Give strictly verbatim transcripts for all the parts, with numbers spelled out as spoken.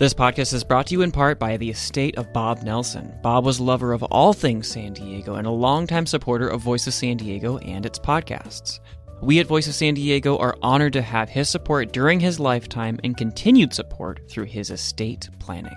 This podcast is brought to you in part by the estate of Bob Nelson. Bob was a lover of all things San Diego and a longtime supporter of Voice of San Diego and its podcasts. We at Voice of San Diego are honored to have his support during his lifetime and continued support through his estate planning.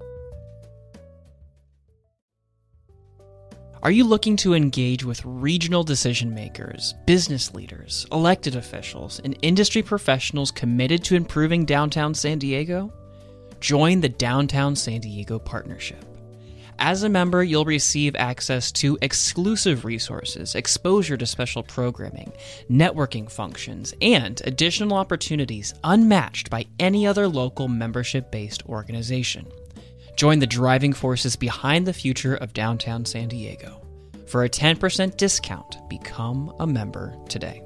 Are you looking to engage with regional decision makers, business leaders, elected officials, and industry professionals committed to improving downtown San Diego? Join the Downtown San Diego Partnership. As a member, you'll receive access to exclusive resources, exposure to special programming, networking functions, and additional opportunities unmatched by any other local membership-based organization. Join the driving forces behind the future of downtown San Diego. For a ten percent discount, become a member today.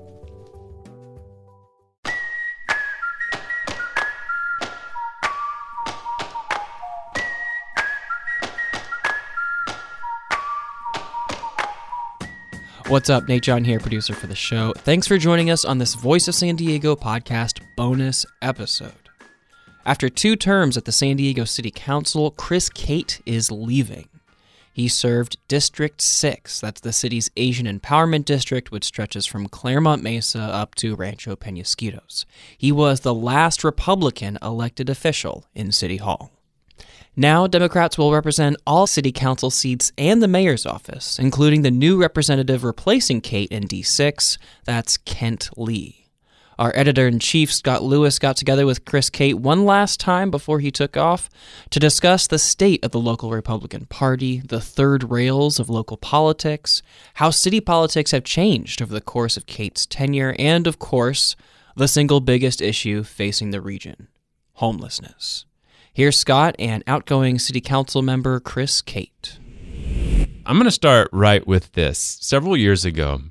What's up? Nate John here, producer for the show. Thanks for joining us on this Voice of San Diego podcast bonus episode. After two terms at the San Diego City Council, Chris Cate is leaving. He served District six, that's the city's Asian Empowerment District, which stretches from Claremont Mesa up to Rancho Penasquitos. He was the last Republican elected official in City Hall. Now, Democrats will represent all city council seats and the mayor's office, including the new representative replacing Cate in D six, that's Kent Lee. Our editor-in-chief, Scott Lewis, got together with Chris Cate one last time before he took off to discuss the state of the local Republican Party, the third rails of local politics, how city politics have changed over the course of Cate's tenure, and, of course, the single biggest issue facing the region, homelessness. Here's Scott and outgoing city council member Chris Cate. I'm going to start right with this. Several years ago,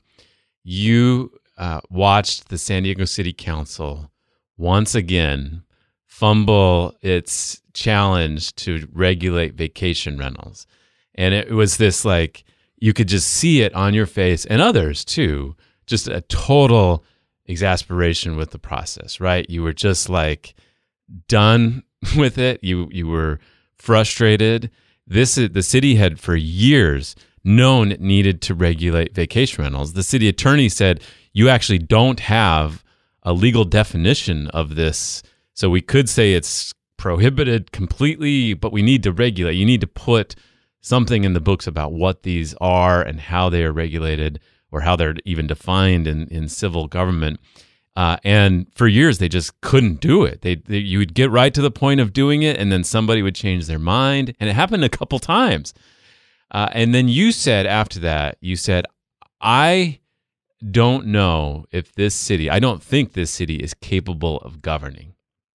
you uh, watched the San Diego City Council once again fumble its challenge to regulate vacation rentals. And it was this, like, you could just see it on your face, and others too, just a total exasperation with the process, right? You were just like done with it. You you were frustrated. This is, the city had for years known it needed to regulate vacation rentals. The city attorney said, you actually don't have a legal definition of this, so we could say it's prohibited completely, but we need to regulate. You need to put something in the books about what these are and how they are regulated, or how they're even defined in, in civil government. Uh, and for years, they just couldn't do it. They, they you would get right to the point of doing it, and then somebody would change their mind. And it happened a couple times. Uh, and then you said after that, you said, I don't know if this city, I don't think this city is capable of governing.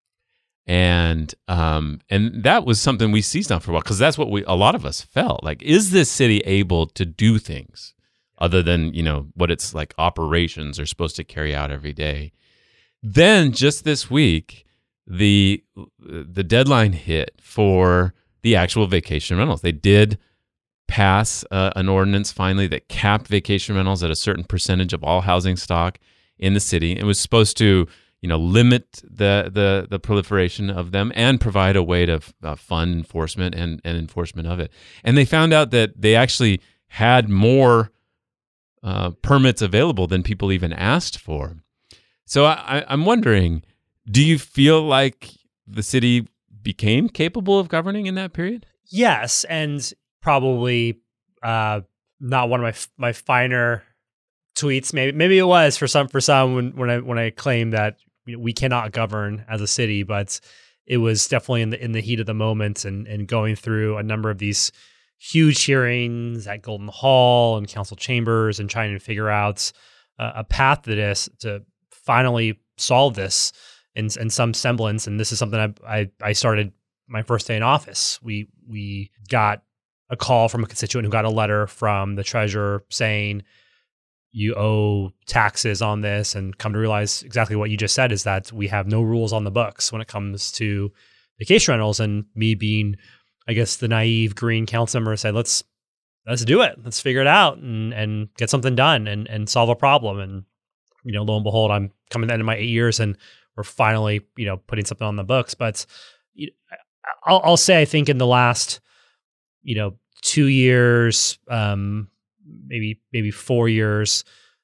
And um, and that was something we seized on for a while, because that's what we a lot of us felt. Like, is this city able to do things other than, you know, what its like operations are supposed to carry out every day? Then just this week, the the deadline hit for the actual vacation rentals. They did pass uh, an ordinance finally that capped vacation rentals at a certain percentage of all housing stock in the city. It was supposed to, you know, limit the the the proliferation of them and provide a way to uh, fund enforcement and, and enforcement of it. And they found out that they actually had more Uh, permits available than people even asked for. So I, I'm wondering, do you feel like the city became capable of governing in that period? Yes, and probably uh, not one of my my finer tweets. Maybe maybe it was for some for some when when I when I claimed that, you know, we cannot govern as a city, but it was definitely in the in the heat of the moment and and going through a number of these huge hearings at Golden Hall and council chambers and trying to figure out uh, a path to this, to finally solve this in, in some semblance. And this is something I, I, I started my first day in office. We, we got a call from a constituent who got a letter from the treasurer saying, you owe taxes on this, and come to realize exactly what you just said, is that we have no rules on the books when it comes to vacation rentals. And me being, I guess, the naive green council member, said, let's let's do it. Let's figure it out and and get something done and and solve a problem. And, you know, lo and behold, I'm coming to the end of my eight years and we're finally, you know, putting something on the books. But I'll, I'll say, I think in the last, you know, two years, um, maybe maybe four years,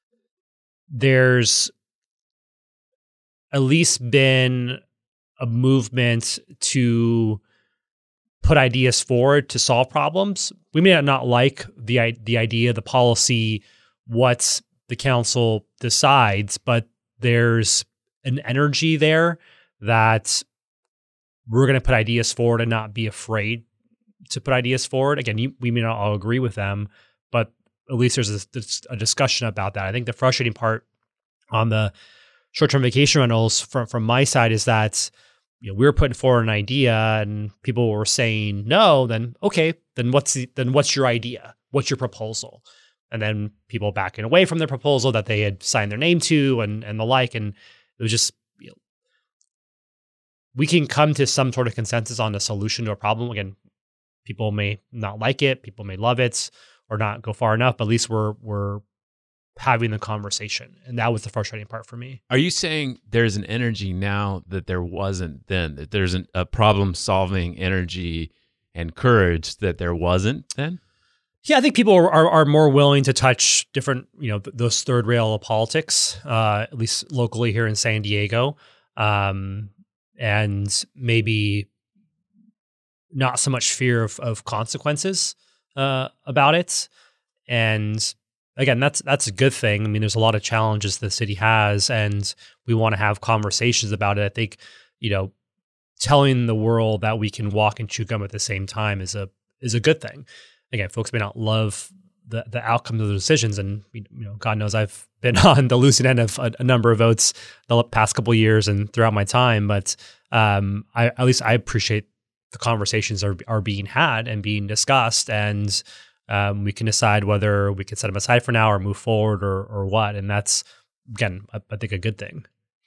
there's at least been a movement to put ideas forward to solve problems. We may not like the the idea, the policy, what the council decides, but there's an energy there that we're going to put ideas forward and not be afraid to put ideas forward. Again, you, we may not all agree with them, but at least there's a, a discussion about that. I think the frustrating part on the short-term vacation rentals from, from my side is that, you know, we were putting forward an idea and people were saying no, then okay, then what's the, then what's your idea? What's your proposal? And then people backing away from their proposal that they had signed their name to and, and the like. And it was just, you know, we can come to some sort of consensus on a solution to a problem. Again, people may not like it, people may love it or not go far enough, but at least we're we're having the conversation. And that was the frustrating part for me. Are you saying there's an energy now that there wasn't then? That there's an, a problem-solving energy and courage that there wasn't then? Yeah, I think people are, are, are more willing to touch different, you know, th- those third rail of politics, uh, at least locally here in San Diego, um, and maybe not so much fear of, of consequences uh, about it. And again, that's that's a good thing. I mean, there's a lot of challenges the city has, and we want to have conversations about it. I think, you know, telling the world that we can walk and chew gum at the same time is a is a good thing. Again, folks may not love the the outcomes of the decisions, and you know, God knows I've been on the losing end of a, a number of votes the past couple of years and throughout my time. But um, I, at least I appreciate the conversations are are being had and being discussed, and um, we can decide whether we can set them aside for now or move forward or or what. And that's again, I, I think a good thing.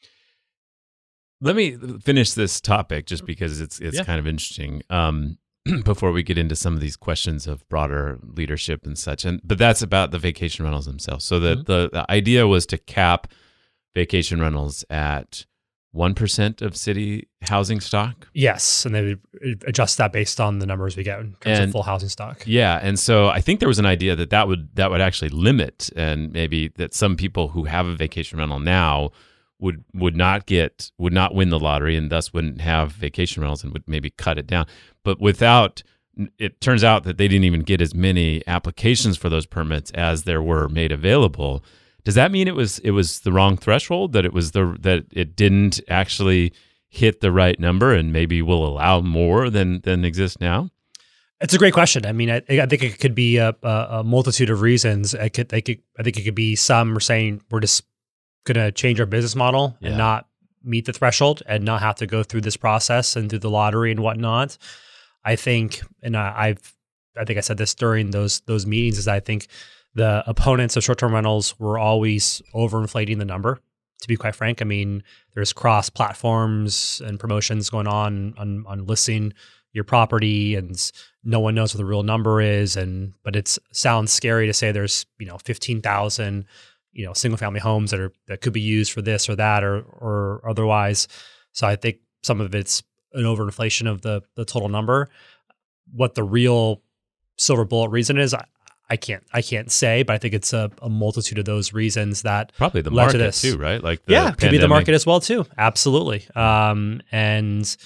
Let me finish this topic just because it's it's Yeah. kind of interesting. Um, before we get into some of these questions of broader leadership and such. And but that's about the vacation rentals themselves. So the, mm-hmm. the, the idea was to cap vacation rentals at one percent of city housing stock? Yes, and they would adjust that based on the numbers we get in terms and, of full housing stock. Yeah, and so I think there was an idea that that would, that would actually limit, and maybe that some people who have a vacation rental now would would not get would not win the lottery and thus wouldn't have vacation rentals and would maybe cut it down. But without, it turns out that they didn't even get as many applications for those permits as there were made available. Does that mean it was it was the wrong threshold, that it was the that it didn't actually hit the right number and maybe will allow more than than exists now? It's a great question. I mean, I, I think it could be a, a, a multitude of reasons. It could, they could, I think it could be some are saying we're just going to change our business model Yeah. and not meet the threshold and not have to go through this process and through the lottery and whatnot. I think, and I, I've, I think I said this during those those meetings, is I think the opponents of short-term rentals were always overinflating the number. To be quite frank, I mean, there's cross platforms and promotions going on on, on listing your property, and no one knows what the real number is. And but it sounds scary to say there's you know fifteen thousand you know single family homes that are that could be used for this or that or or otherwise. So I think some of it's an overinflation of the the total number. What the real silver bullet reason is, I, I can't I can't say, but I think it's a, a multitude of those reasons that Probably the led market to this. too, right? Like the yeah, could be the pandemic. market as well too. Absolutely. Um, and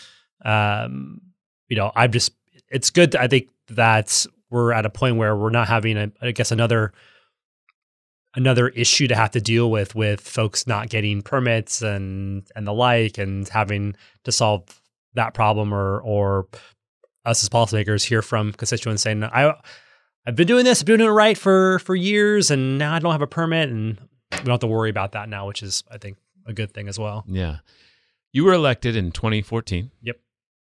um, you know, I'm just it's good. I think that we're at a point where we're not having, a, I guess, another another issue to have to deal with with folks not getting permits and and the like, and having to solve that problem, or or us as policymakers hear from constituents saying, I I've been doing this, I've been doing it right for for years, and now I don't have a permit, and we don't have to worry about that now, which is, I think, a good thing as well. Yeah. You were elected in twenty fourteen. Yep.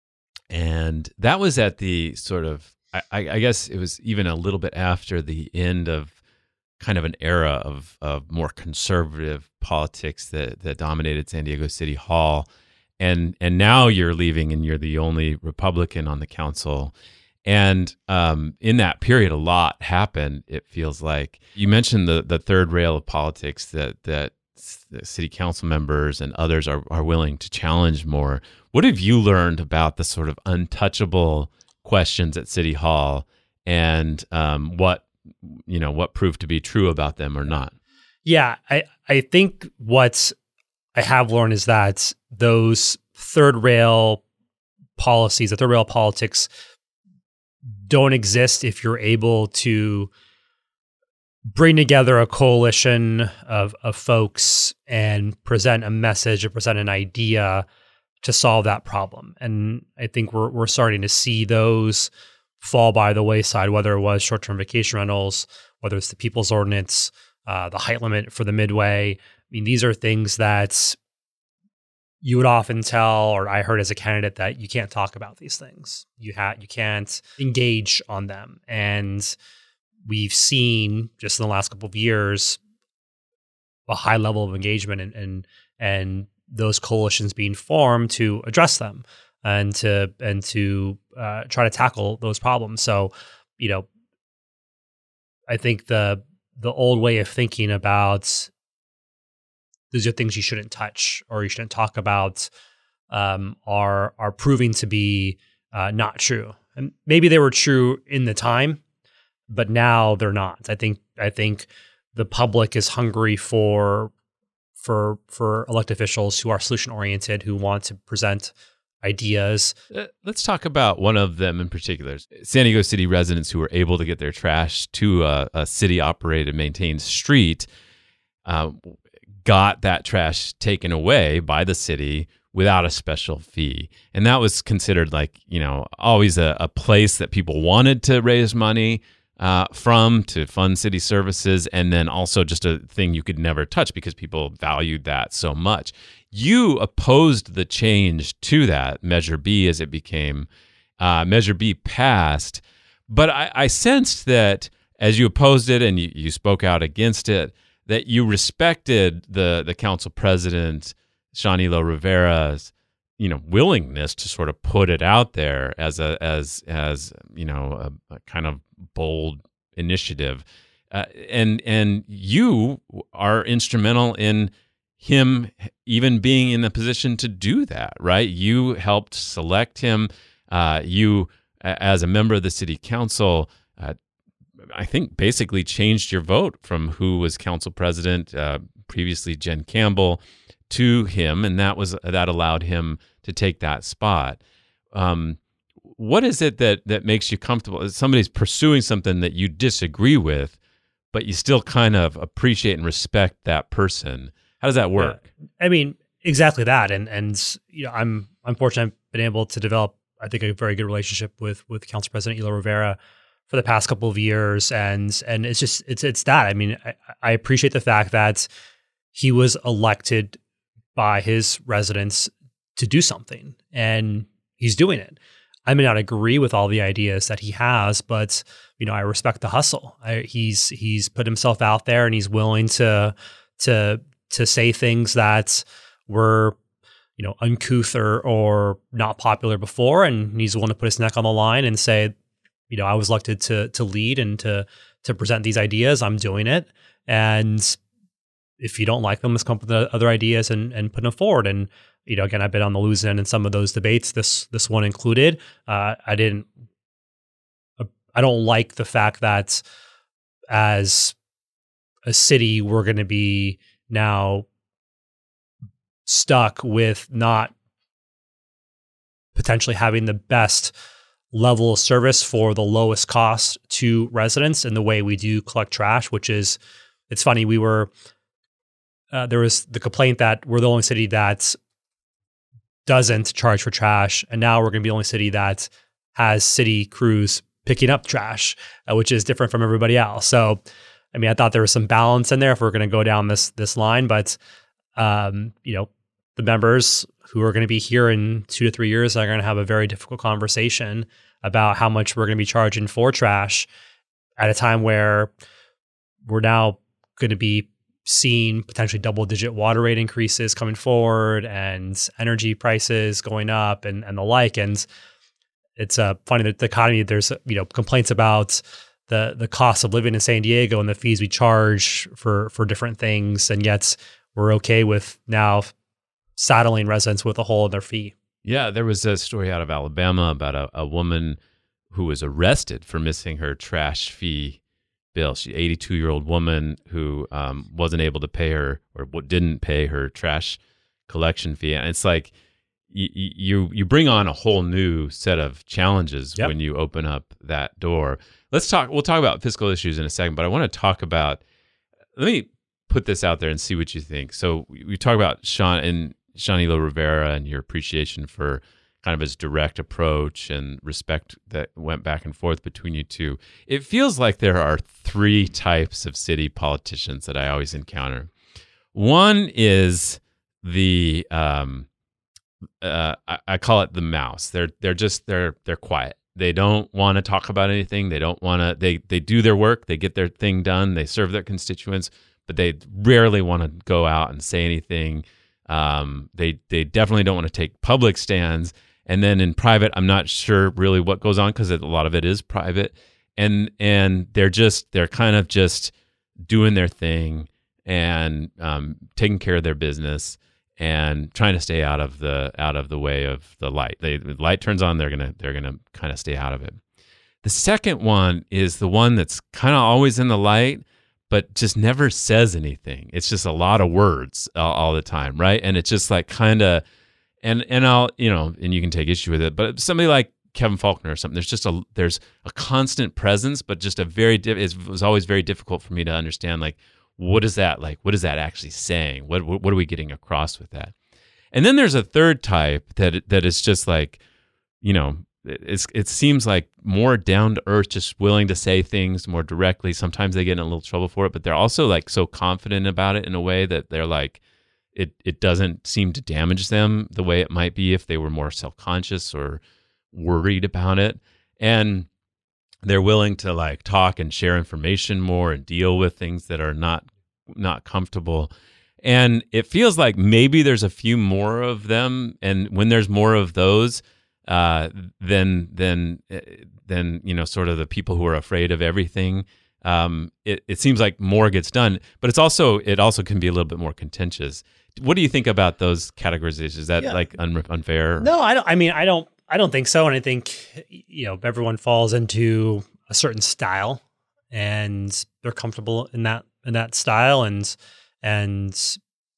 And that was at the sort of, I, I guess it was even a little bit after the end of kind of an era of, of more conservative politics that, that dominated San Diego City Hall. And and now you're leaving and you're the only Republican on the council. And um, in that period, a lot happened, it feels like. You mentioned the the third rail of politics that that city council members and others are, are willing to challenge more. What have you learned about the sort of untouchable questions at City Hall, and um, what you know what proved to be true about them or not? Yeah, I, I think what I have learned is that those third rail policies, the third rail politics, don't exist if you're able to bring together a coalition of, of folks and present a message or present an idea to solve that problem. And I think we're we're starting to see those fall by the wayside, whether it was short-term vacation rentals, whether it's the People's Ordinance, uh, the height limit for the Midway. I mean, these are things that you would often tell, or I heard as a candidate, that you can't talk about these things. You ha- you can't engage on them. And we've seen just in the last couple of years a high level of engagement and and, and those coalitions being formed to address them and to and to uh, try to tackle those problems. So, you know, I think the the old way of thinking about these are things you shouldn't touch or you shouldn't talk about um, are are proving to be uh, not true. And maybe they were true in the time, but now they're not. I think I think the public is hungry for for for elected officials who are solution oriented, who want to present ideas. Uh, let's talk about one of them in particular. San Diego City residents who were able to get their trash to a, a city operated, maintained street uh, got that trash taken away by the city without a special fee. And that was considered like, you know, always a, a place that people wanted to raise money uh, from to fund city services, and then also just a thing you could never touch because people valued that so much. You opposed the change to that, Measure B as it became. Uh, Measure B passed, but I, I sensed that as you opposed it and you, you spoke out against it, that you respected the the council president, Shanilo Rivera's, you know, willingness to sort of put it out there as a as as you know a, a kind of bold initiative, uh, and and you are instrumental in him even being in the position to do that, right? You helped select him. Uh, you, as a member of the city council, uh, I think basically changed your vote from who was council president, uh, previously Jen Campbell, to him, and that was that allowed him to take that spot. Um, what is it that that makes you comfortable? Somebody's pursuing something that you disagree with, but you still kind of appreciate and respect that person. How does that work? Yeah. I mean, exactly that. And and you know, I'm I'm fortunate I've been able to develop, I think, a very good relationship with with Council President Hilo Rivera for the past couple of years, and and it's just it's it's that. I mean, I, I appreciate the fact that he was elected by his residents to do something, and he's doing it. I may not agree with all the ideas that he has, but you know, I respect the hustle. I, he's he's put himself out there, and he's willing to to to say things that were, you know, uncouth or, or not popular before, and he's willing to put his neck on the line and say, you know, I was elected to to lead and to to present these ideas. I'm doing it, and if you don't like them, let's come up with other ideas and and put them forward. And you know, again, I've been on the losing end in some of those debates. This this one included. Uh, I didn't. I don't like the fact that as a city we're going to be now stuck with not potentially having the best level of service for the lowest cost to residents in the way we do collect trash, which is, it's funny, we were, uh, there was the complaint that we're the only city that doesn't charge for trash, and now we're going to be the only city that has city crews picking up trash, uh, which is different from everybody else. So, I mean, I thought there was some balance in there if we're going to go down this this line, but um, you know, the members who are going to be here in two to three years are going to have a very difficult conversation about how much we're going to be charging for trash at a time where we're now going to be seeing potentially double-digit water rate increases coming forward and energy prices going up and and the like. And it's uh, funny that the economy, there's you know complaints about the the cost of living in San Diego and the fees we charge for for different things, and yet we're okay with now saddling residents with a hole in their fee. Yeah, there was a story out of Alabama about a, a woman who was arrested for missing her trash fee bill. She, eighty-two-year-old woman who um, wasn't able to pay her or didn't pay her trash collection fee. And it's like you you you bring on a whole new set of challenges Yep. when you open up that door. Let's talk. We'll talk about fiscal issues in a second, but I want to talk about. Let me put this out there and see what you think. So we, we talk about Sean and Sean Elo Rivera and your appreciation for kind of his direct approach and respect that went back and forth between you two. It feels like there are three types of city politicians that I always encounter. One is the um, uh, I, I call it the mouse. They're they're just they're they're quiet. They don't want to talk about anything. They don't want to. They they do their work. They get their thing done. They serve their constituents, but they rarely want to go out and say anything. Um, they they definitely don't want to take public stands. And then in private, I'm not sure really what goes on because a lot of it is private. And and they're just they're kind of just doing their thing and um, taking care of their business and trying to stay out of the out of the way of the light. They, the light turns on, they're gonna they're gonna kind of stay out of it. The second one is the one that's kind of always in the light, but just never says anything. It's just a lot of words all, all the time, right? And it's just like kind of, and and I'll you know, and you can take issue with it, but somebody like Kevin Faulconer or something, there's just a there's a constant presence, but just a very it was always very difficult for me to understand like. What is that like? What is that actually saying? What, what what are we getting across with that? And then there's a third type that that is just like, you know, it's it seems like more down to earth, just willing to say things more directly. Sometimes they get in a little trouble for it, but they're also like so confident about it in a way that they're like, it it doesn't seem to damage them the way it might be if they were more self-conscious or worried about it. And they're willing to like talk and share information more and deal with things that are not not comfortable. And it feels like maybe there's a few more of them. And when there's more of those, uh, then then then you know, sort of the people who are afraid of everything. Um, it it seems like more gets done, but it's also it also can be a little bit more contentious. What do you think about those categorizations? Is that Yeah. like un- unfair? No, I don't. I mean, I don't. I don't think so. And I think, you know, everyone falls into a certain style and they're comfortable in that, in that style. And, and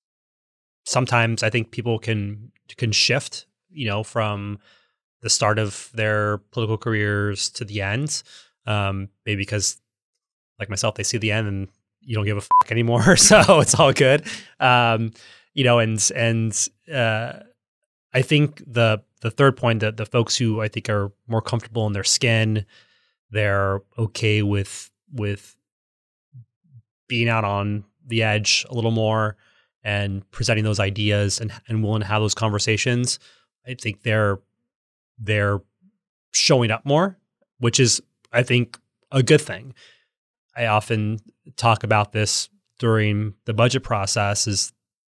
sometimes I think people can, can shift, you know, from the start of their political careers to the end. Um, maybe because like myself, they see the end and you don't give a fuck anymore. So it's all good. Um, you know, and, and, uh, I think the the third point, that the folks who I think are more comfortable in their skin, they're okay with with being out on the edge a little more and presenting those ideas and, and willing to have those conversations. I think they're they're showing up more, which is, I think, a good thing. I often talk about this during the budget process is,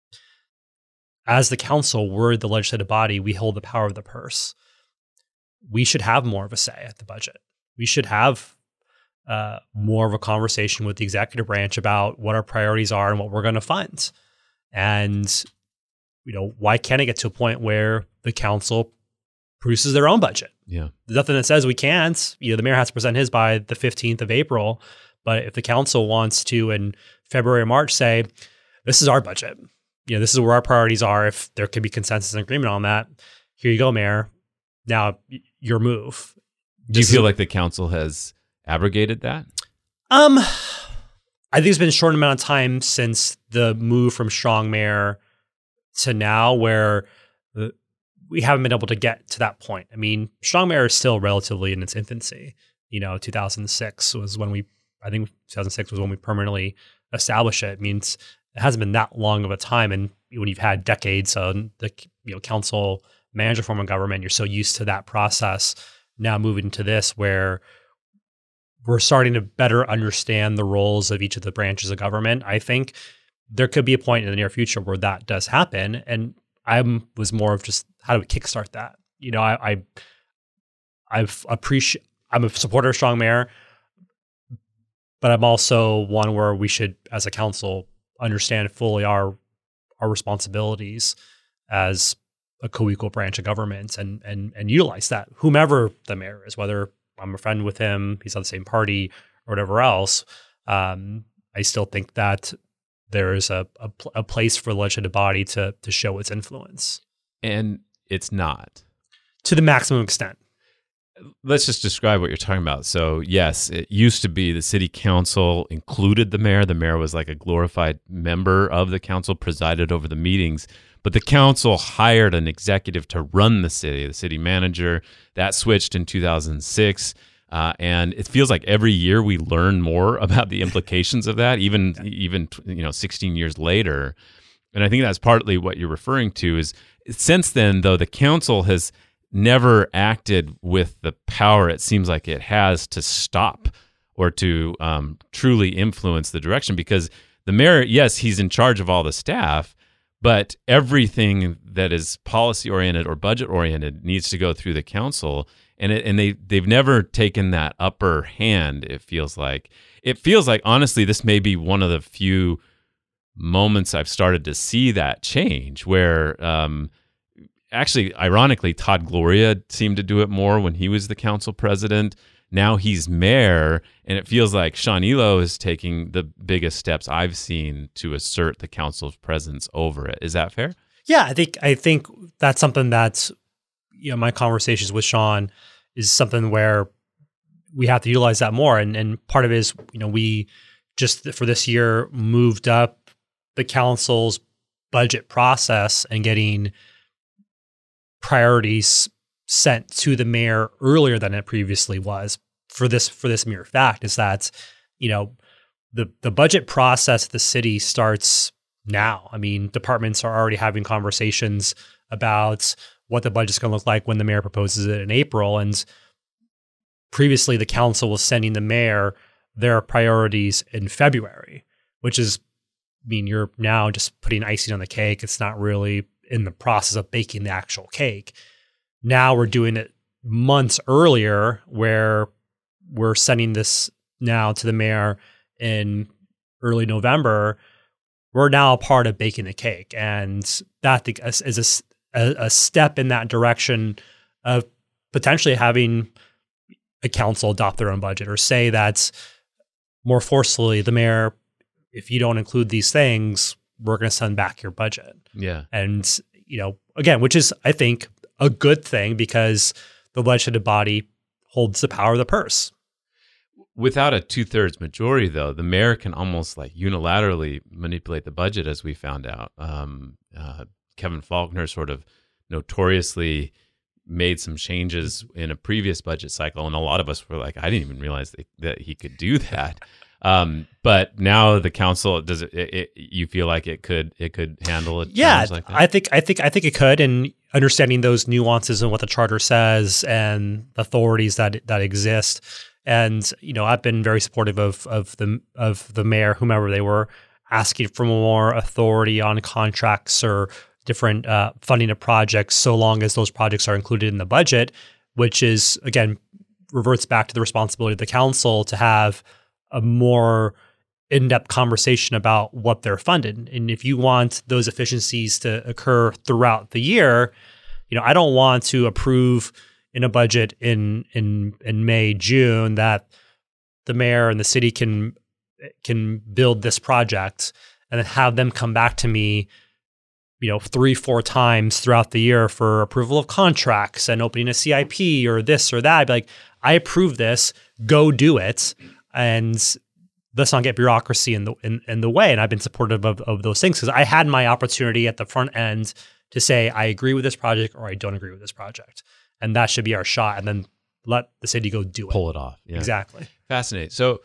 as the council, we're the legislative body, we hold the power of the purse. We should have more of a say at the budget. We should have uh, more of a conversation with the executive branch about what our priorities are and what we're going to fund. And, you know, why can't it get to a point where the council produces their own budget? Yeah. There's nothing that says we can't. You know, the mayor has to present his by the fifteenth of April. But if the council wants to, in February or March, say, this is our budget, you know, this is where our priorities are. If there can be consensus and agreement on that, here you go, Mayor. Now, y- your move. Do you This feel is- like the council has abrogated that? Um, I think it's been a short amount of time since the move from strong mayor to now, where uh, we haven't been able to get to that point. I mean, strong mayor is still relatively in its infancy. You know, two thousand six was when we, I think two thousand six was when we permanently established it. It means it hasn't been that long of a time. And when you've had decades on the you know council manager form of government, you're so used to that process. Now moving to this, where we're starting to better understand the roles of each of the branches of government, I think there could be a point in the near future where that does happen. And I was more of just, how do we kickstart that? You know, I, I I've appreciate. I'm a supporter of strong mayor, but I'm also one where we should, as a council, understand fully our our responsibilities as a co-equal branch of government and and and utilize that, whomever the mayor is, whether I'm a friend with him, he's on the same party, or whatever else. Um, I still think that there is a, a, a place for the legislative body to to show its influence. And it's not. To the maximum extent. Let's just describe what you're talking about. So, yes, it used to be the city council included the mayor. The mayor was like a glorified member of the council, presided over the meetings. But the council hired an executive to run the city, the city manager. That switched in two thousand six. Uh, and it feels like every year we learn more about the implications of that, even, yeah. even you know, sixteen years later. And I think that's partly what you're referring to is since then, though, the council has never acted with the power it seems like it has to stop or to um, truly influence the direction, because the mayor, yes, he's in charge of all the staff, but everything that is policy oriented or budget oriented needs to go through the council, and it, and they they've never taken that upper hand. It feels like it feels like honestly, this may be one of the few moments I've started to see that change where. Um, Actually, ironically, Todd Gloria seemed to do it more when he was the council president. Now he's mayor, and it feels like Sean Elo is taking the biggest steps I've seen to assert the council's presence over it. Is that fair? Yeah, I think I think that's something that's, you know, my conversations with Sean is something where we have to utilize that more. And and part of it is, you know, we just for this year moved up the council's budget process and getting priorities sent to the mayor earlier than it previously was for this for this mere fact is that, you know, the the budget process of the city starts now. I mean, departments are already having conversations about what the budget's going to look like when the mayor proposes it in April. And previously, the council was sending the mayor their priorities in February, which is, I mean, you're now just putting icing on the cake. It's not really in the process of baking the actual cake. Now we're doing it months earlier, where we're sending this now to the mayor in early November. We're now a part of baking the cake. And that is a, a step in that direction of potentially having a council adopt their own budget, or say that more forcefully, the mayor, if you don't include these things, we're going to send back your budget. Yeah. And, you know, again, which is, I think, a good thing, because the legislative body holds the power of the purse. Without a two-thirds majority, though, the mayor can almost like unilaterally manipulate the budget, as we found out. Um, uh, Kevin Faulconer sort of notoriously made some changes in a previous budget cycle, and a lot of us were like, I didn't even realize that, that he could do that. Um, but now the council, does it, it, it? You feel like it could it could handle it? Yeah, like that? I think I think I think it could, and understanding those nuances and what the charter says and the authorities that that exist. And you know, I've been very supportive of of the of the mayor, whomever they were, asking for more authority on contracts or different uh, funding of projects, so long as those projects are included in the budget, which is again reverts back to the responsibility of the council to have a more in-depth conversation about what they're funded. And if you want those efficiencies to occur throughout the year, you know, I don't want to approve in a budget in in in May, June, that the mayor and the city can can build this project, and then have them come back to me, you know, three, four times throughout the year for approval of contracts and opening a C I P or this or that. I'd be like, I approve this, go do it. And let's not get bureaucracy in the in, in the way. And I've been supportive of, of those things, because I had my opportunity at the front end to say, I agree with this project or I don't agree with this project. And that should be our shot. And then let the city go do it. Pull it off. Yeah. Exactly. Fascinating. So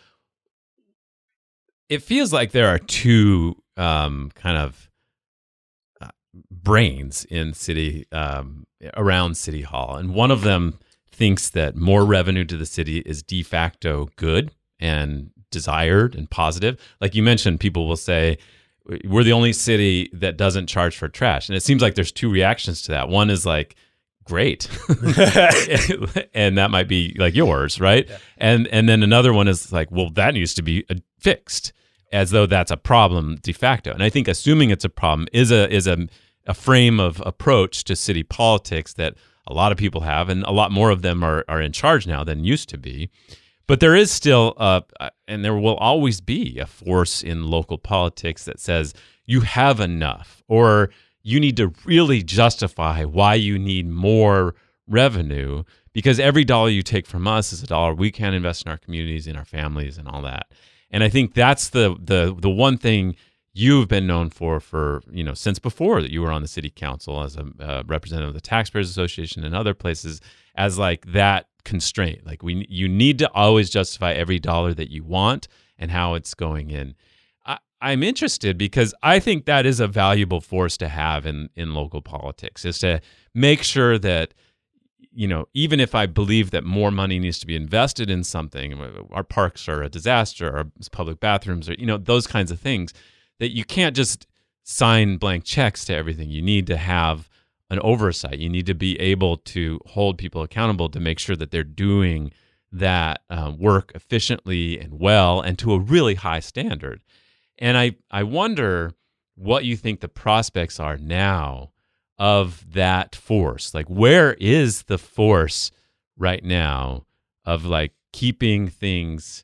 it feels like there are two um, kind of uh, brains in city, um, around City Hall. And one of them thinks that more revenue to the city is de facto good and desired and positive. Like you mentioned, people will say, we're the only city that doesn't charge for trash. And it seems like there's two reactions to that. One is like, great. And that might be like yours, right? Yeah. And and then another one is like, well, that needs to be uh, fixed. as though that's a problem de facto. And I think assuming it's a problem is a is a, a frame of approach to city politics that a lot of people have, and a lot more of them are, are in charge now than used to be. But there is still, a, and there will always be, a force in local politics that says you have enough, or you need to really justify why you need more revenue, because every dollar you take from us is a dollar we can invest in our communities, in our families, and all that. And I think that's the the the one thing you've been known for for you know since before that you were on the city council as a uh, representative of the Taxpayers Association and other places, as like that constraint. Like we, you need to always justify every dollar that you want and how it's going in. I, I'm interested because I think that is a valuable force to have in in local politics, is to make sure that, you know, even if I believe that more money needs to be invested in something, our parks are a disaster, our public bathrooms are, you know, those kinds of things, that you can't just sign blank checks to everything. You need to have an oversight. You need to be able to hold people accountable to make sure that they're doing that uh, work efficiently and well and to a really high standard. And I, I wonder what you think the prospects are now of that force. Like, where is the force right now of like keeping things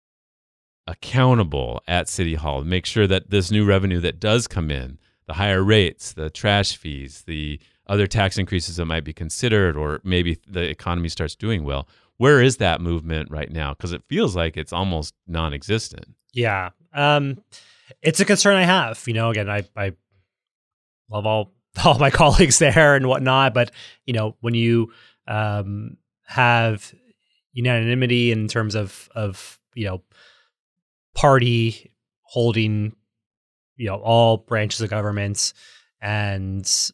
accountable at City Hall, make sure that this new revenue that does come in, the higher rates, the trash fees, the other tax increases that might be considered, or maybe the economy starts doing well. Where is that movement right now? Because it feels like it's almost non-existent. Yeah. Um, it's a concern I have. You know, again, I, I love all, all my colleagues there and whatnot, but, you know, when you um, have unanimity in terms of, of, you know, party holding, you know, all branches of government, and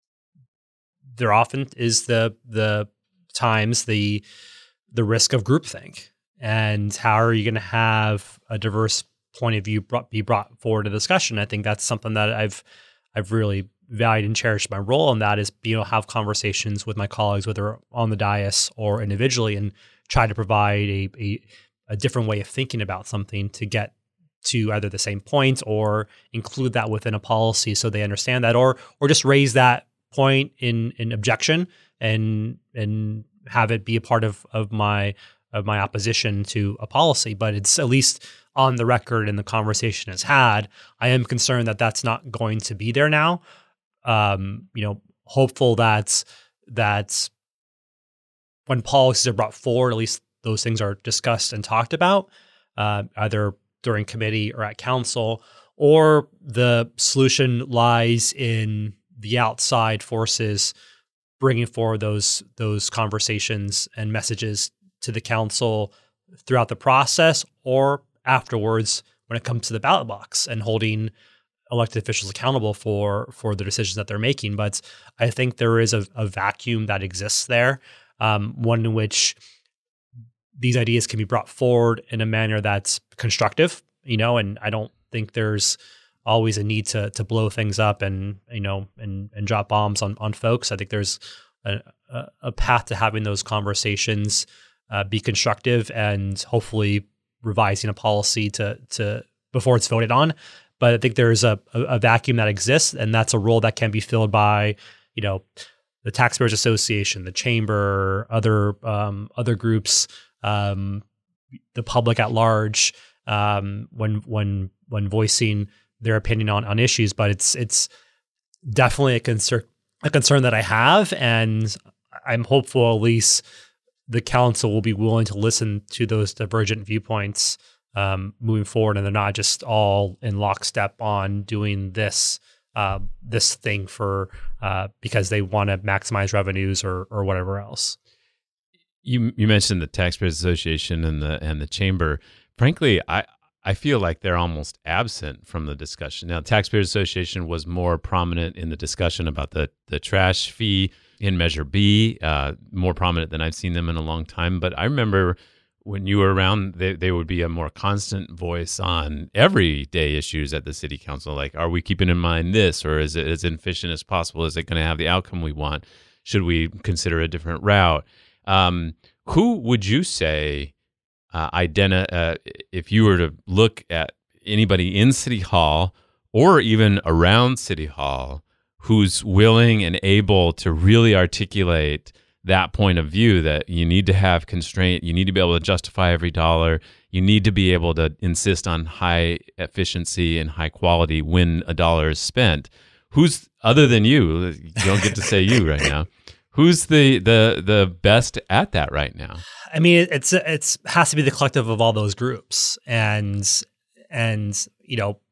there often is the the times the the risk of groupthink. And how are you going to have a diverse point of view brought, be brought forward to discussion? I think that's something that I've I've really valued and cherished my role in. That is, you know, have conversations with my colleagues, whether on the dais or individually, and try to provide a a, a different way of thinking about something to get to either the same point or include that within a policy so they understand that, or or just raise that point in in objection and and have it be a part of of my of my opposition to a policy. But it's at least on the record and the conversation is had. I am concerned that that's not going to be there now. Um, you know, hopeful that that when policies are brought forward, at least those things are discussed and talked about, uh, either during committee or at council, or the solution lies in the outside forces bringing forward those those conversations and messages to the council throughout the process or afterwards when it comes to the ballot box, and holding elected officials accountable for for the decisions that they're making. But I think there is a, a vacuum that exists there, um, one in which these ideas can be brought forward in a manner that's constructive, you know, and I don't think there's always a need to to blow things up and, you know, and and drop bombs on on folks. I think there's a, a, a path to having those conversations uh, be constructive and hopefully revising a policy to to before it's voted on. But I think there's a, a, a vacuum that exists, and that's a role that can be filled by, you know, the Taxpayers Association, the Chamber, other um, other groups, um, the public at large, um, when when when voicing their opinion on, on issues. But it's it's definitely a concern a concern that I have, and I'm hopeful at least the council will be willing to listen to those divergent viewpoints um, moving forward, and they're not just all in lockstep on doing this uh, this thing for uh, because they want to maximize revenues or or whatever else. You you mentioned the Taxpayers Association and the and the Chamber. Frankly, I I feel like they're almost absent from the discussion. Now, the Taxpayers Association was more prominent in the discussion about the the trash fee in Measure B, uh, more prominent than I've seen them in a long time. But I remember when you were around, they, they would be a more constant voice on everyday issues at the city council. Like, are we keeping in mind this, or is it as efficient as possible? Is it going to have the outcome we want? Should we consider a different route? Um, who would you say, uh, identi- uh, if you were to look at anybody in City Hall or even around City Hall who's willing and able to really articulate that point of view that you need to have constraint, you need to be able to justify every dollar, you need to be able to insist on high efficiency and high quality when a dollar is spent. Who's, other than you, you don't get to say you right now, who's the the the best at that right now? I mean, it's it's has to be the collective of all those groups, and and you know,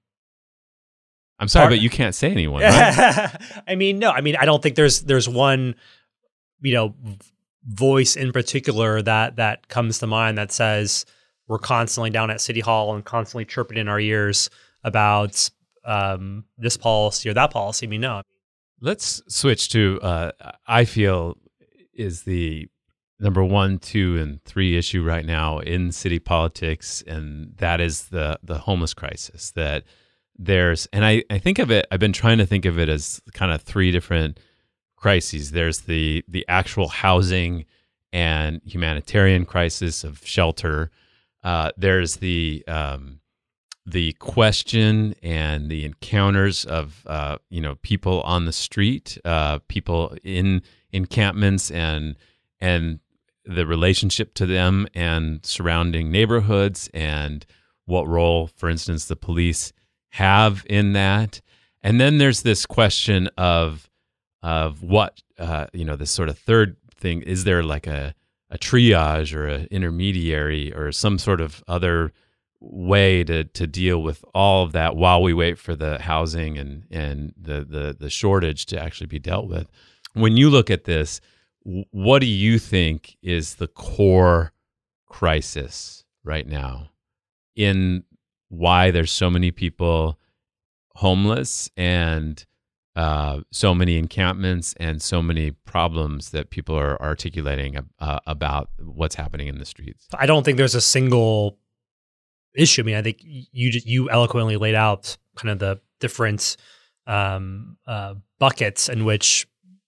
I'm sorry, part, but you can't say anyone. Right? I mean, no, I mean, I don't think there's there's one, you know, voice in particular that that comes to mind that says we're constantly down at City Hall and constantly chirping in our ears about um, this policy or that policy. I mean, no. Let's switch to, uh, I feel, is the number one, two, and three issue right now in city politics, and that is the the homeless crisis. That there's, and I, I think of it, I've been trying to think of it as kind of three different crises. There's the the actual housing and humanitarian crisis of shelter. Uh, there's the um, the question and the encounters of uh, you know people on the street, uh, people in encampments, and and the relationship to them and surrounding neighborhoods, and what role, for instance, the police have in that. And then there's this question of of what uh, you know this sort of third thing: is there like a a triage or an intermediary or some sort of other way to to deal with all of that while we wait for the housing and and the the the shortage to actually be dealt with? When you look at this, what do you think is the core crisis right now in why there's so many people homeless and uh, so many encampments and so many problems that people are articulating uh, about what's happening in the streets? I don't think there's a single issue. I mean, I think you you eloquently laid out kind of the different um, uh, buckets in which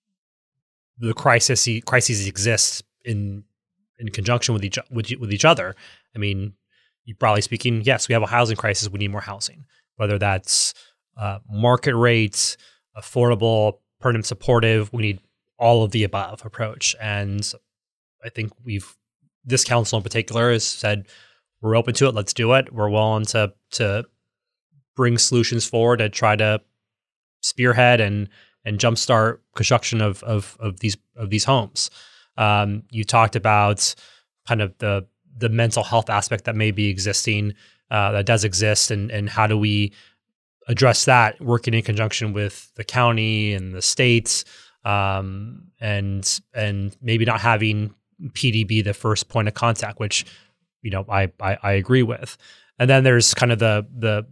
the crisis crises exist in in conjunction with each with, with each other. I mean, broadly speaking, yes, we have a housing crisis. We need more housing, whether that's uh, market rates, affordable, permanent supportive. We need all of the above approach. And I think we've this council in particular has said, we're open to it. Let's do it. We're willing to to bring solutions forward to try to spearhead and and jumpstart construction of of of these of these homes. Um, you talked about kind of the the mental health aspect that may be existing, uh, that does exist, and and how do we address that? Working in conjunction with the county and the states, um, and and maybe not having P D be the first point of contact, which you know, I, I I agree with. And then there's kind of the the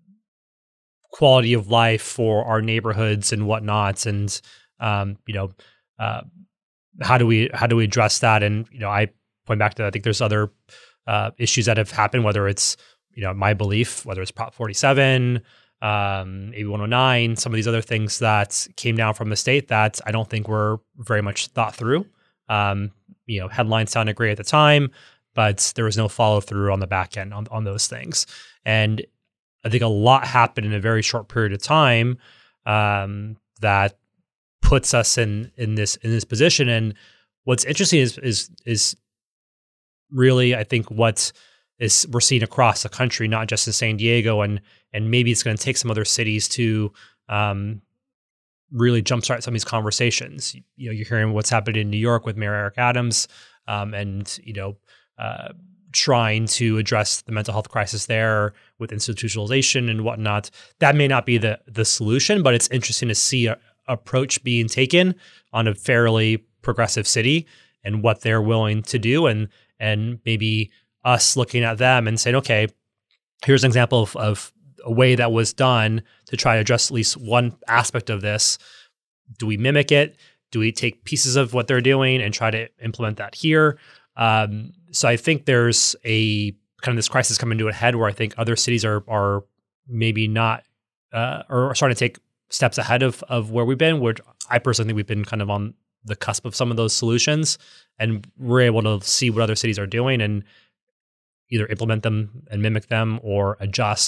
quality of life for our neighborhoods and whatnot, and um, you know, uh, how do we how do we address that? And you know, I point back to I think there's other uh, issues that have happened, whether it's you know my belief, whether it's Prop forty-seven, um, A B one oh nine, some of these other things that came down from the state that I don't think were very much thought through. Um, you know, headlines sounded great at the time, but there was no follow through on the back end on, on those things. And I think a lot happened in a very short period of time um, that puts us in in this in this position. And what's interesting is is is really I think what is we're seeing across the country, not just in San Diego, and and maybe it's going to take some other cities to um, really jumpstart some of these conversations. You know, you're hearing what's happened in New York with Mayor Eric Adams, um, and you know. Uh, trying to address the mental health crisis there with institutionalization and whatnot. That may not be the the solution, but it's interesting to see a approach being taken on a fairly progressive city and what they're willing to do, and and maybe us looking at them and saying, okay, here's an example of, of a way that was done to try to address at least one aspect of this. Do we mimic it? Do we take pieces of what they're doing and try to implement that here? Um, so I think there's a kind of this crisis coming to a head where I think other cities are are maybe not uh, or starting to take steps ahead of of where we've been. Which I personally think we've been kind of on the cusp of some of those solutions, and we're able to see what other cities are doing and either implement them and mimic them or adjust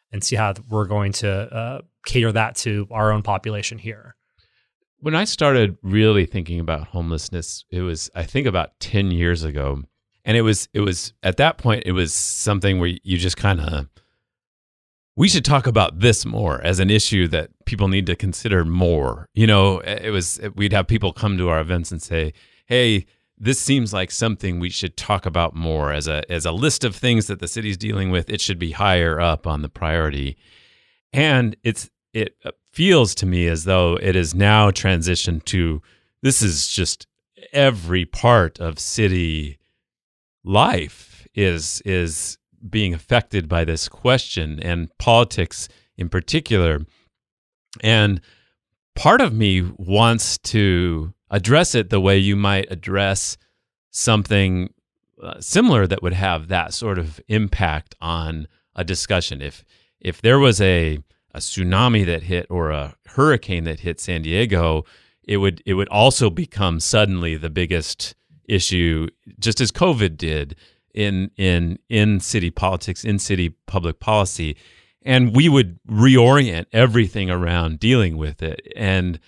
and see how we're going to uh, cater that to our own population here. When I started really thinking about homelessness, it was, I think, about ten years ago. And it was, it was at that point, it was something where you just kind of, we should talk about this more as an issue that people need to consider more. You know, it was, we'd have people come to our events and say, hey, this seems like something we should talk about more as a, as a list of things that the city's dealing with. It should be higher up on the priority. And it's, it feels to me as though it is now transitioned to, this is just every part of city life is is being affected by this question, and politics in particular. And part of me wants to address it the way you might address something uh, similar that would have that sort of impact on a discussion. If if there was a a tsunami that hit or a hurricane that hit San Diego, it would it would also become suddenly the biggest issue, just as COVID did in in in city politics, in city public policy, and we would reorient everything around dealing with it. And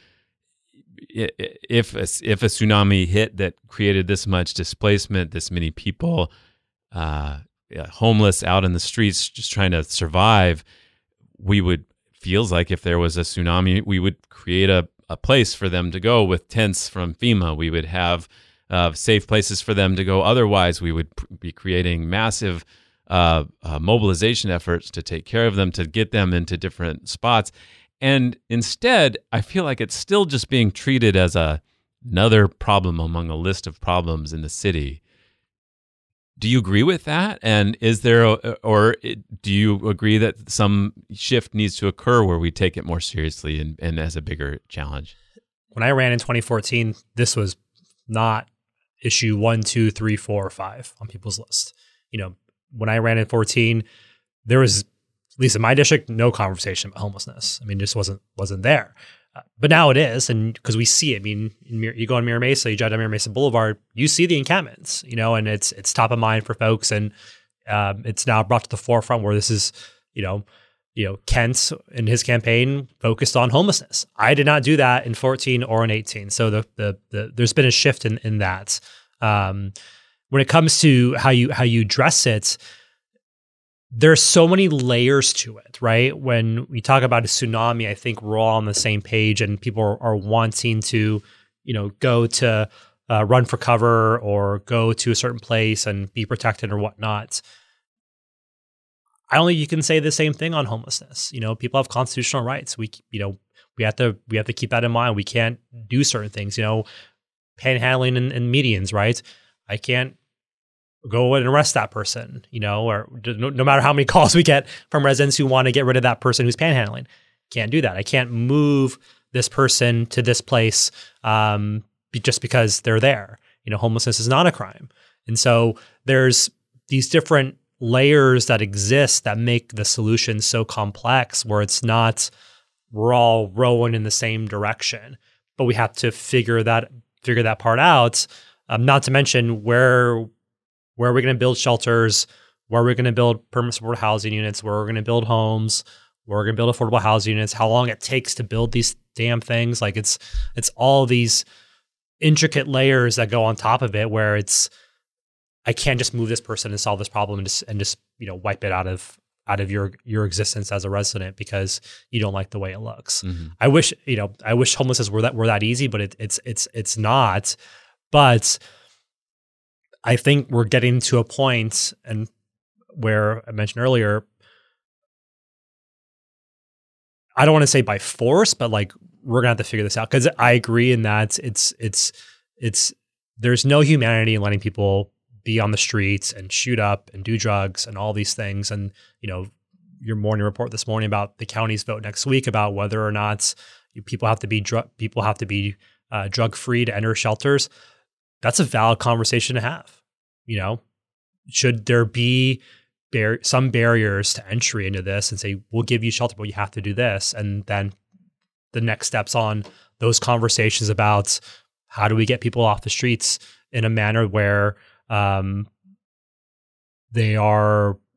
if a, if a tsunami hit that created this much displacement, this many people uh, homeless out in the streets just trying to survive, we would feels like if there was a tsunami, we would create a, a place for them to go with tents from FEMA. We would have uh, safe places for them to go. Otherwise, we would pr- be creating massive uh, uh, mobilization efforts to take care of them, to get them into different spots. And instead, I feel like it's still just being treated as a, another problem among a list of problems in the city. Do you agree with that? And is there, a, or do you agree that some shift needs to occur where we take it more seriously and, and as a bigger challenge? When I ran in twenty fourteen, this was not issue one, two, three, four, or five on people's list. You know, when I ran in fourteen, there was, at least in my district, no conversation about homelessness. I mean, just wasn't wasn't there. Uh, but now it is, and because we see it. I mean, in Mir- you go on Mira Mesa, you drive down Mira Mesa Boulevard, you see the encampments, you know, and it's it's top of mind for folks, and um, it's now brought to the forefront where this is, you know, you know, Kent in his campaign focused on homelessness. I did not do that in fourteen or in eighteen, so the the, the there's been a shift in in that. Um, when it comes to how you how you address it, there's so many layers to it, right? When we talk about a tsunami, I think we're all on the same page, and people are, are wanting to, you know, go to uh, run for cover or go to a certain place and be protected or whatnot. I don't think you can say the same thing on homelessness. You know, people have constitutional rights. We, you know, we have to we have to keep that in mind. We can't do certain things. You know, panhandling in, in medians, right? I can't go and arrest that person, you know, or no, no matter how many calls we get from residents who want to get rid of that person who's panhandling. Can't do that. I can't move this person to this place um, just because they're there. You know, homelessness is not a crime. And so there's these different layers that exist that make the solution so complex, where it's not, we're all rowing in the same direction, but we have to figure that, figure that part out. Um, not to mention where, Where are we going to build shelters? Where are we going to build permanent supported housing units? Where are we going to build homes? Where are we going to build affordable housing units? How long it takes to build these damn things? Like it's it's all these intricate layers that go on top of it. Where it's, I can't just move this person and solve this problem and just and just you know wipe it out of out of your your existence as a resident because you don't like the way it looks. Mm-hmm. I wish you know I wish homelessness were that were that easy, but it, it's it's it's not. But I think we're getting to a point, and where I mentioned earlier, I don't want to say by force, but like we're gonna have to figure this out, because I agree in that it's it's it's there's no humanity in letting people be on the streets and shoot up and do drugs and all these things. And you know, your morning report this morning about the county's vote next week about whether or not people have to be drug people have to be uh, drug free to enter shelters. That's a valid conversation to have. You know, should there be bar- some barriers to entry into this and say, we'll give you shelter, but you have to do this. And then the next steps on those conversations about how do we get people off the streets in a manner where um, they are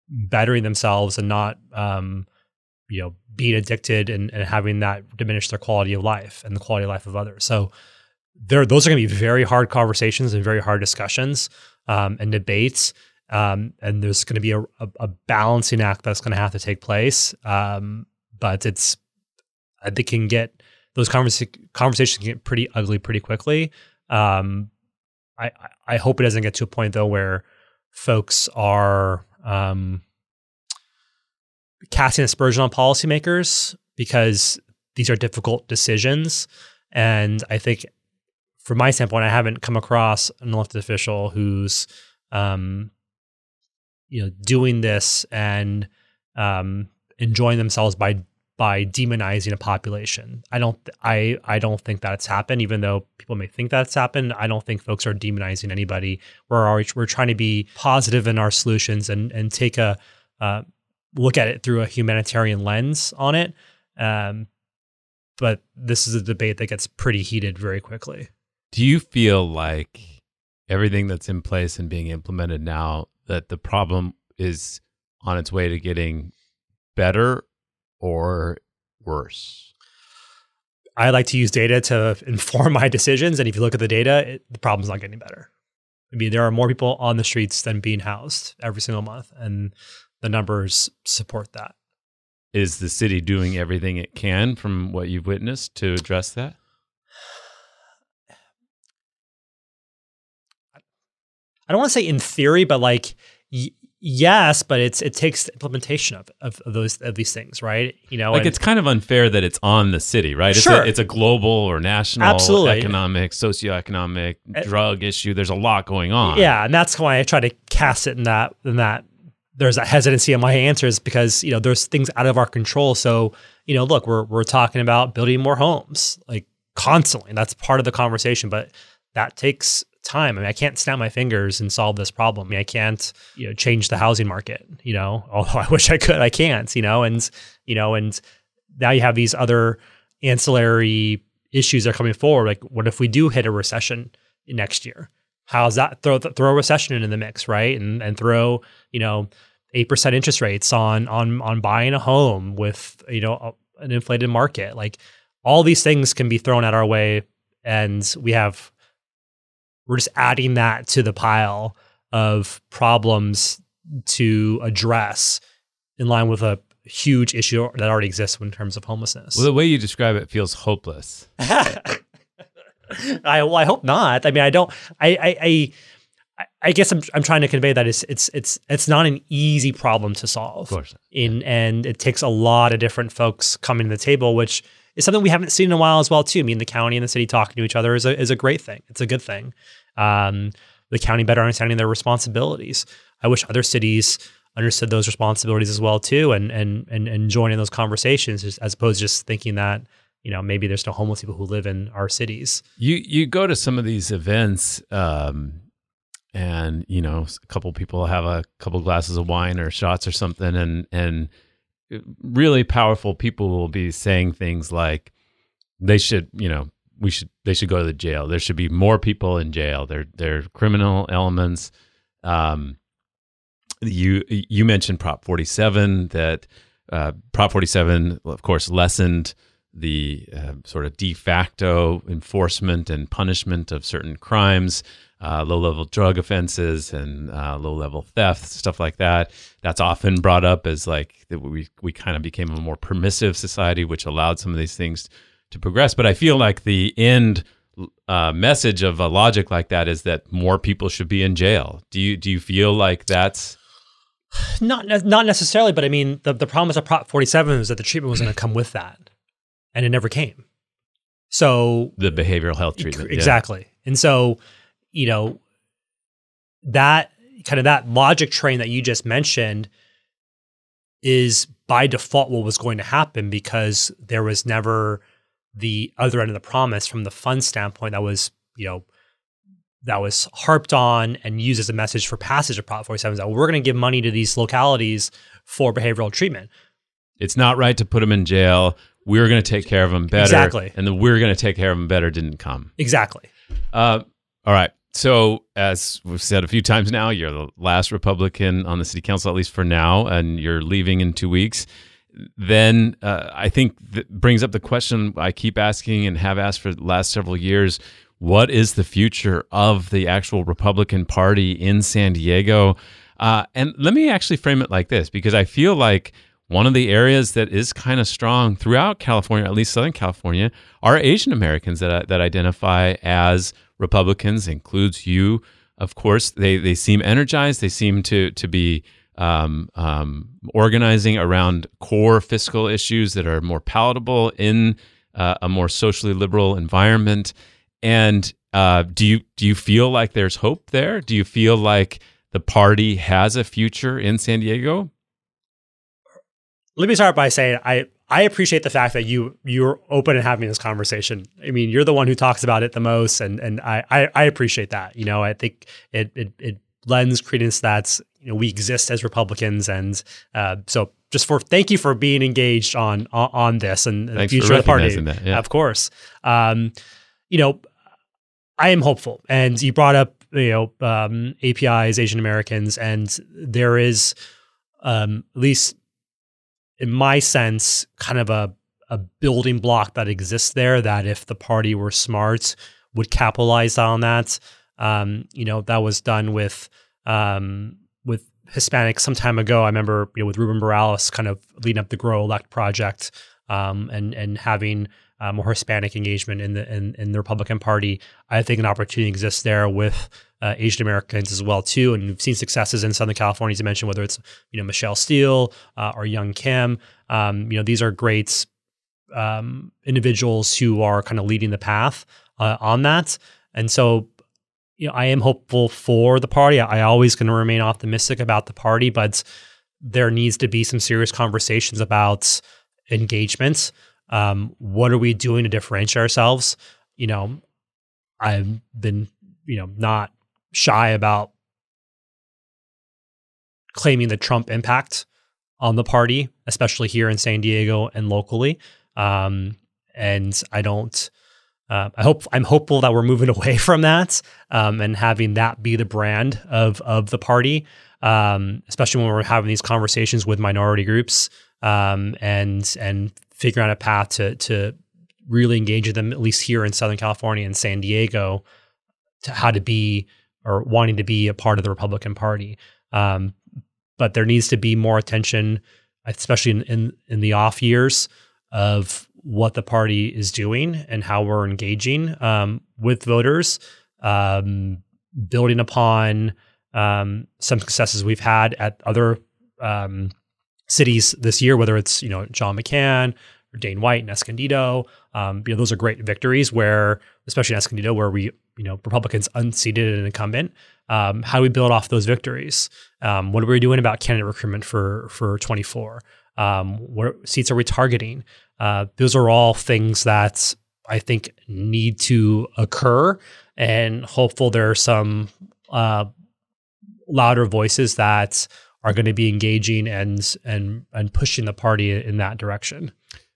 bettering themselves and not, um, you know, being addicted and, and having that diminish their quality of life and the quality of life of others. So there, those are going to be very hard conversations and very hard discussions um, and debates. Um, and there's going to be a, a, a balancing act that's going to have to take place. Um, but it's, I think can get those conversa- conversations can get pretty ugly pretty quickly. Um, I, I hope it doesn't get to a point though where folks are um, casting aspersion on policymakers because these are difficult decisions. And I think from my standpoint, I haven't come across an elected official who's um, you know, doing this and um, enjoying themselves by by demonizing a population. I don't th- I I don't think that's happened, even though people may think that's happened. I don't think folks are demonizing anybody. We're always, we're trying to be positive in our solutions and and take a uh, look at it through a humanitarian lens on it. Um, but this is a debate that gets pretty heated very quickly. Do you feel like everything that's in place and being implemented now, that the problem is on its way to getting better or worse? I like to use data to inform my decisions. And if you look at the data, it, the problem's not getting better. I mean, there are more people on the streets than being housed every single month. And the numbers support that. Is the city doing everything it can from what you've witnessed to address that? I don't want to say in theory, but like, y- yes, but it's it takes implementation of, of of those of these things, right? You know, like and it's kind of unfair that it's on the city, right? It's Sure. a, it's a global or national, Absolutely. economic, socioeconomic, drug issue. There's a lot going on. Yeah, and that's why I try to cast it in that in that there's a hesitancy in my answers because you know there's things out of our control. So you know, look, we're we're talking about building more homes like constantly. That's part of the conversation, but that takes time. I mean, I can't snap my fingers and solve this problem. I mean, I can't, you know, change the housing market, you know, although I wish I could, I can't, you know, and, you know, and now you have these other ancillary issues that are coming forward. Like, what if we do hit a recession next year? How's that? Throw, throw a recession into the mix, right? And, and throw, you know, eight percent interest rates on, on, on buying a home with, you know, a, an inflated market. Like all these things can be thrown at our way. And we have, we're just adding that to the pile of problems to address in line with a huge issue that already exists in terms of homelessness. Well, the way you describe it feels hopeless. I, well, I hope not. I mean, I don't, I, I, I, I guess I'm, I'm trying to convey that it's, it's, it's, it's not an easy problem to solve. Of course. In, and it takes a lot of different folks coming to the table, which is something we haven't seen in a while as well, too. I mean, the county and the city talking to each other is a, is a great thing. It's a good thing. Um, the county better understanding their responsibilities. I wish other cities understood those responsibilities as well, too, and and and, and joining those conversations as opposed to just thinking that, you know, maybe there's no homeless people who live in our cities. You you go to some of these events, um, and you know, a couple people have a couple glasses of wine or shots or something, and and really powerful people will be saying things like, "They should, you know, we should, they should go to the jail. There should be more people in jail. They're they're criminal elements." Um, you you mentioned Prop forty-seven, that uh, Prop forty-seven, of course, lessened the uh, sort of de facto enforcement and punishment of certain crimes, uh, low-level drug offenses and uh, low-level theft, stuff like that. That's often brought up as like that we we kind of became a more permissive society, which allowed some of these things to progress. But I feel like the end uh, message of a logic like that is that more people should be in jail. Do you do you feel like that's not not necessarily? But I mean, the the problem with Prop forty-seven is that the treatment was going to come with that. And it never came. So the behavioral health treatment. Exactly. Yeah. And so, you know, that kind of that logic train that you just mentioned is by default what was going to happen because there was never the other end of the promise from the fund standpoint that was, you know, that was harped on and used as a message for passage of Prop forty-seven that we're going to give money to these localities for behavioral treatment. It's not right to put them in jail. We're going to take care of them better. Exactly. And the we're going to take care of them better didn't come. Exactly. Uh, all right. So, as we've said a few times now, you're the last Republican on the city council, at least for now, and you're leaving in two weeks. Then uh, I think that brings up the question I keep asking and have asked for the last several years. What is the future of the actual Republican Party in San Diego? Uh, and let me actually frame it like this, because I feel like one of the areas that is kind of strong throughout California, at least Southern California, are Asian Americans that that identify as Republicans, includes you, of course. They they seem energized. They seem to to be um, um, organizing around core fiscal issues that are more palatable in uh, a more socially liberal environment. And uh, do you do you feel like there's hope there? Do you feel like the party has a future in San Diego? Let me start by saying I, I appreciate the fact that you you're open and having this conversation. I mean, you're the one who talks about it the most, and and I I, I appreciate that. You know, I think it it, it lends credence that you know we exist as Republicans, and uh, so just for thank you for being engaged on on, on this and Thanks the future for of the party. that, yeah. Of course, um, you know, I am hopeful, and you brought up you know um, A P Is, Asian Americans, and there is um, at least, in my sense, kind of a, a building block that exists there that if the party were smart, would capitalize on that. Um, you know, that was done with um, with Hispanics some time ago. I remember, you know, with Ruben Morales kind of leading up the Grow Elect project um, and and having uh, more Hispanic engagement in the in, in the Republican Party. I think an opportunity exists there with Uh, Asian Americans as well too, and we've seen successes in Southern California. As you mentioned, whether it's you know Michelle Steele uh, or Young Kim, um, you know these are great um, individuals who are kind of leading the path uh, on that. And so, you know, I am hopeful for the party. I, I always going to remain optimistic about the party, but there needs to be some serious conversations about engagement. Um, what are we doing to differentiate ourselves? You know, I've been you know not shy about claiming the Trump impact on the party, especially here in San Diego and locally. Um, and I don't, uh, I hope, I'm hopeful that we're moving away from that um, and having that be the brand of, of the party, um, especially when we're having these conversations with minority groups um, and, and figuring out a path to, to really engage with them, at least here in Southern California and San Diego, to how to be or wanting to be a part of the Republican Party. Um, but there needs to be more attention, especially in, in, in the off years, of what the party is doing and how we're engaging um, with voters, um, building upon um, some successes we've had at other um, cities this year, whether it's, you know, John McCann or Dane White in Escondido. Um, you know, those are great victories where, especially in Escondido, where we, you know, Republicans unseated an incumbent. Um, how do we build off those victories? Um, what are we doing about candidate recruitment for for twenty-four? Um, what seats are we targeting? Uh, those are all things that I think need to occur, and hopeful there are some uh, louder voices that are going to be engaging and and and pushing the party in that direction.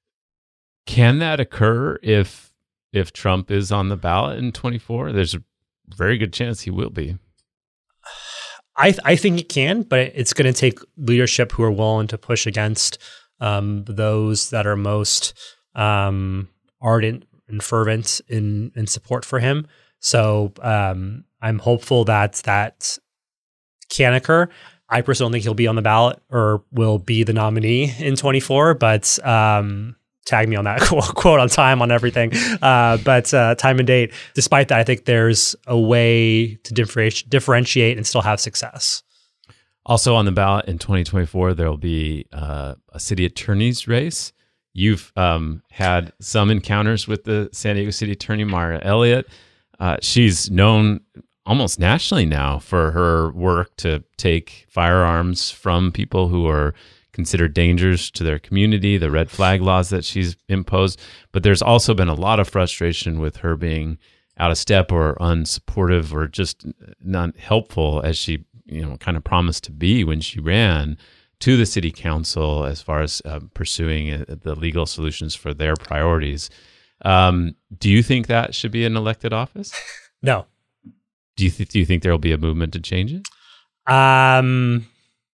Can that occur if if Trump is on the ballot in twenty-four? There's a very good chance he will be. I th- I think it can, but it's going to take leadership who are willing to push against um, those that are most um, ardent and fervent in in support for him. So um, I'm hopeful that that can occur. I personally don't think he'll be on the ballot or will be the nominee in twenty-four, but um, tag me on that quote on time on everything. Uh, but uh, time and date, despite that, I think there's a way to differentiate, differentiate and still have success. Also on the ballot in twenty twenty-four, there will be uh, a city attorney's race. You've um, had some encounters with the San Diego city attorney, Mara Elliott. Uh, she's known almost nationally now for her work to take firearms from people who are considered dangers to their community, the red flag laws that she's imposed. But there's also been a lot of frustration with her being out of step or unsupportive or just not helpful as she, you know, kind of promised to be when she ran to the city council as far as uh, pursuing uh, the legal solutions for their priorities. Um, do you think that should be an elected office? No. Do you th- do you think there will be a movement to change it? Um,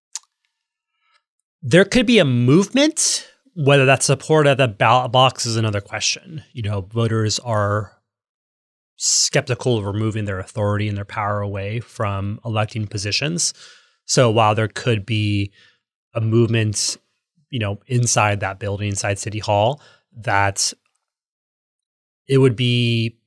there could be a movement. Whether that's support at the ballot box is another question. You know, voters are skeptical of removing their authority and their power away from electing positions. So while there could be a movement, you know, inside that building, inside City Hall, that it would be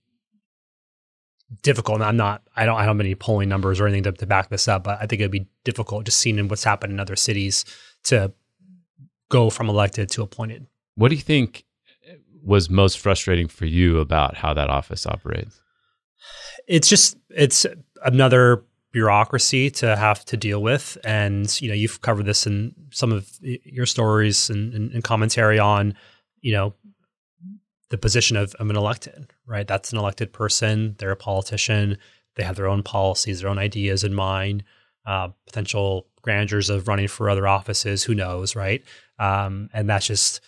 difficult. And I'm not, I don't, I don't have any polling numbers or anything to, to back this up, but I think it'd be difficult just seeing what's happened in other cities to go from elected to appointed. What do you think was most frustrating for you about how that office operates? It's just, it's another bureaucracy to have to deal with. And, you know, you've covered this in some of your stories and, and, and commentary on, you know, the position of, of an elected, right? That's an elected person. They're a politician. They have their own policies, their own ideas in mind, uh, potential grandeurs of running for other offices. Who knows, right? Um, and that's just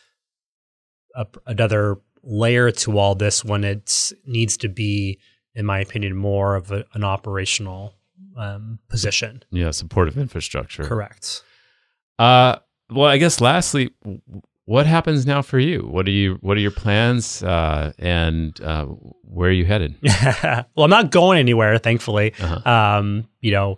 a, another layer to all this when it needs to be, in my opinion, more of a, an operational um, position. Yeah, supportive infrastructure. Correct. Uh, well, I guess lastly, what happens now for you? What are you? What are your plans? Uh, and uh, where are you headed? Well, I'm not going anywhere, thankfully. Uh-huh. Um, you know,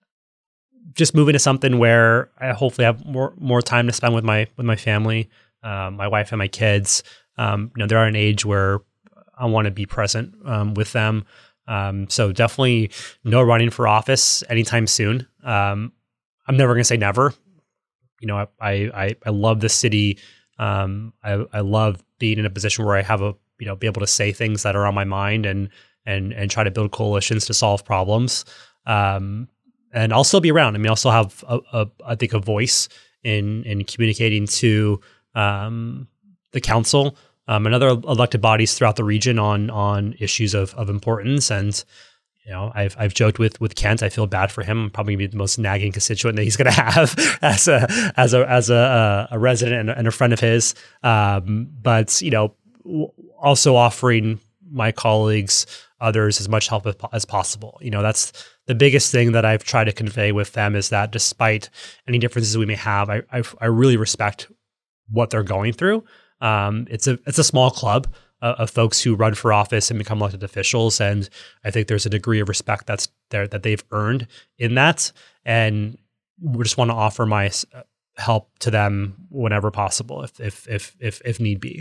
just moving to something where I hopefully have more more time to spend with my with my family, um, my wife and my kids. Um, you know, they're at an age where I want to be present um, with them. Um, so definitely no running for office anytime soon. Um, I'm never going to say never. You know, I, I, I love the city. Um, I, I love being in a position where I have a, you know, be able to say things that are on my mind and, and, and try to build coalitions to solve problems. Um, and I'll still be around. I mean, I'll still have a, a I think a voice in, in communicating to, um, the council, um, and other elected bodies throughout the region on, on issues of, of importance. And, you know, I've I've joked with with Kent. I feel bad for him. I'm probably gonna be the most nagging constituent that he's going to have as a as a as a a resident and a, and a friend of his. Um, but you know, also offering my colleagues, others, as much help as, as possible. You know, that's the biggest thing that I've tried to convey with them is that despite any differences we may have, I I, I really respect what they're going through. Um, it's a it's a small club Uh, of folks who run for office and become elected officials. And I think there's a degree of respect that's there that they've earned in that. And we just want to offer my help to them whenever possible, if, if, if, if, if need be.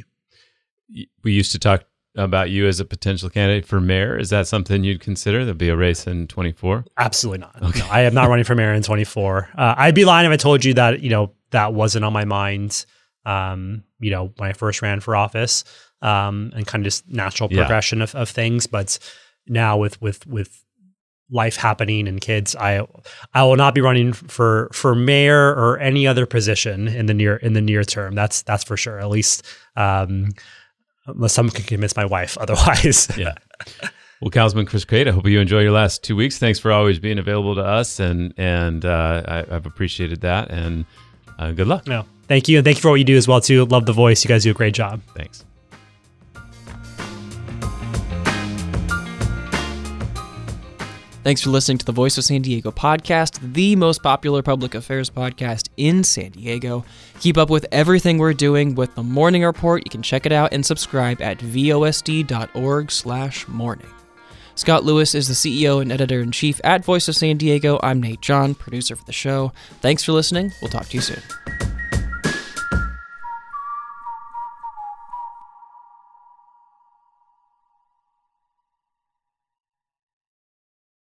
We used to talk about you as a potential candidate for mayor. Is that something you'd consider? There'll be a race in twenty-four? Absolutely not. Okay. No, I am not running for mayor in twenty-four. Uh, I'd be lying if I told you that, you know, that wasn't on my mind, um, you know, when I first ran for office. Um, and kind of just natural progression yeah. of, of things. But now with, with, with life happening and kids, I, I will not be running for, for mayor or any other position in the near, in the near term. That's, that's for sure. At least, um, unless someone can convince my wife otherwise. Yeah. Well, Councilman Chris Cate, I hope you enjoy your last two weeks. Thanks for always being available to us. And, and, uh, I, I've appreciated that, and, uh, good luck. No, thank you. And thank you for what you do as well too. Love the voice. You guys do a great job. Thanks. Thanks for listening to the Voice of San Diego podcast, the most popular public affairs podcast in San Diego. Keep up with everything we're doing with the Morning Report. You can check it out and subscribe at vosd.org slash morning. Scott Lewis is the C E O and editor-in-chief at Voice of San Diego. I'm Nate John, producer for the show. Thanks for listening. We'll talk to you soon.